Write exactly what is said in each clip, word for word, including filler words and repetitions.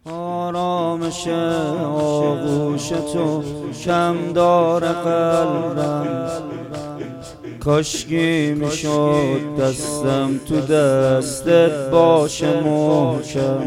آرامش آغوش تو کم داره قلبم، کاشکی میشد دستم تو دستت باشه محکم.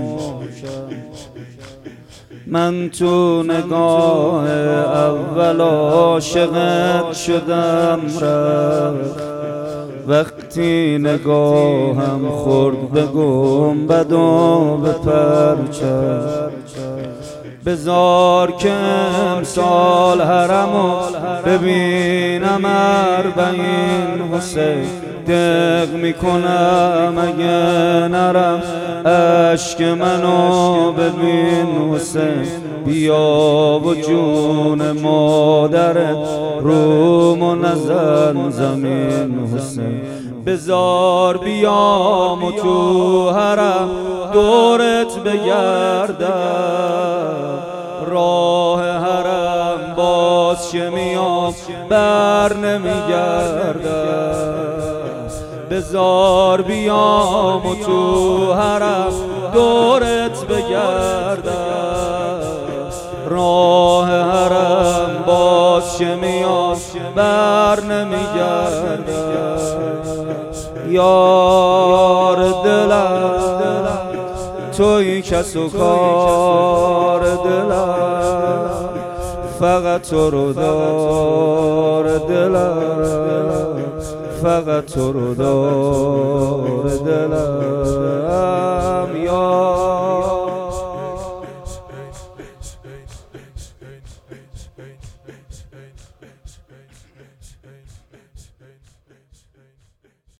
من تو نگاه اول عاشقت شدم رفت، وقتی نگاهم خورد به گنبد و به پرچم. بذار که امسال حرمو ببینم اربعین حسین، دق میکنم اگه نرم عشق منو ببین حسین. بیا و جون مادرت رومو نزن زمین حسین. بذار بیام و تو حرم دورت بگردم، راه حرم باز چه میام بر نمیگردم. بذار بیام و تو حرم دورت بگردم، راه حرم باز چه میام بر نمیگردم. یار دلم توی کس و کار دلم، فقط تو رو دار دلم، فقط تو رو دار.